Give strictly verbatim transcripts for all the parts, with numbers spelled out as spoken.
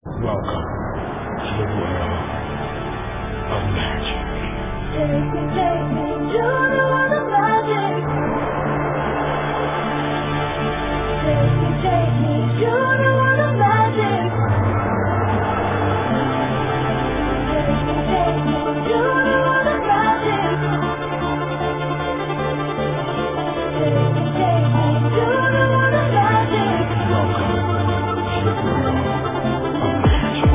Welcome to the world of magic. Take me, take me to the world of magic. Take me, take me to the world of magic. Take me, take me to the world of magic. Take me, take me to the world of magic. Welcome to the world of magic.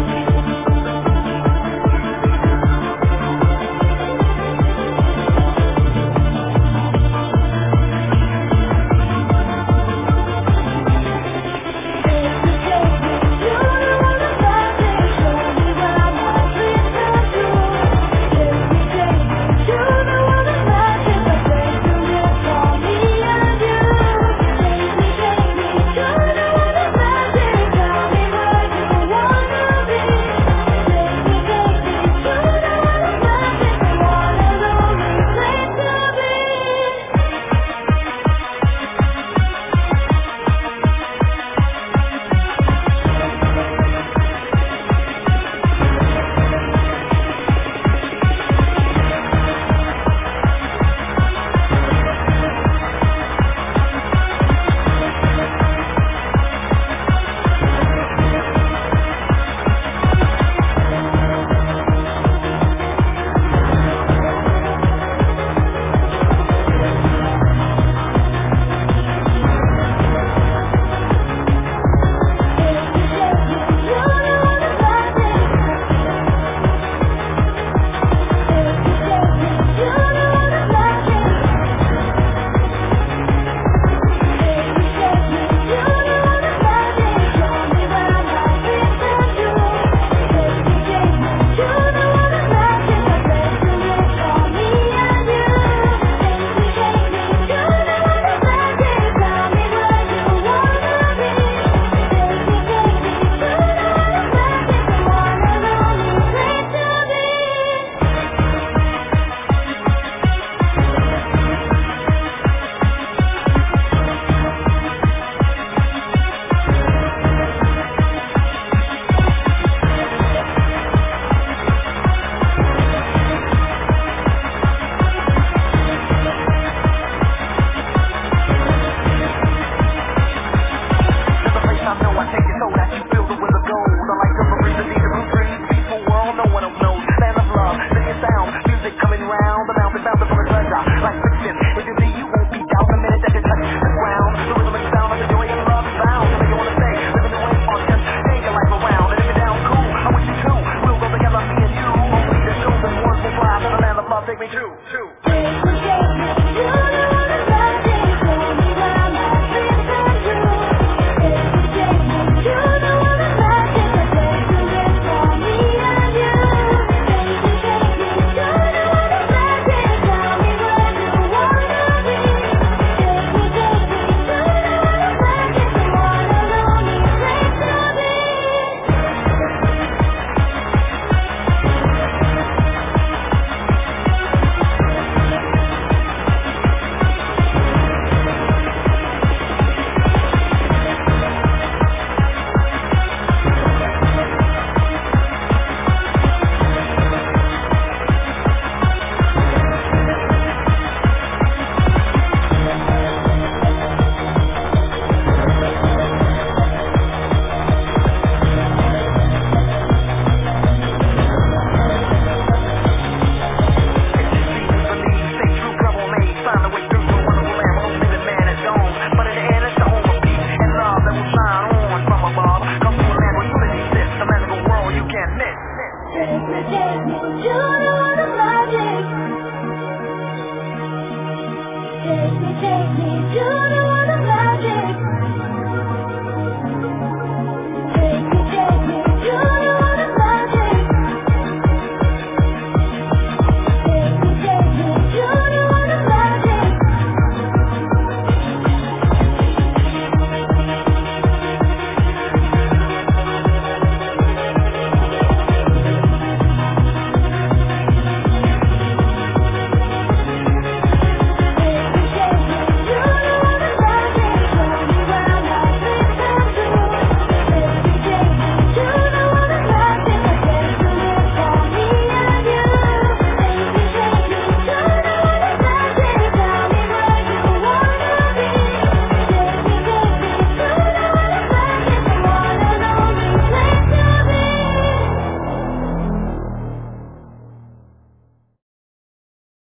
I know I take it so that you feel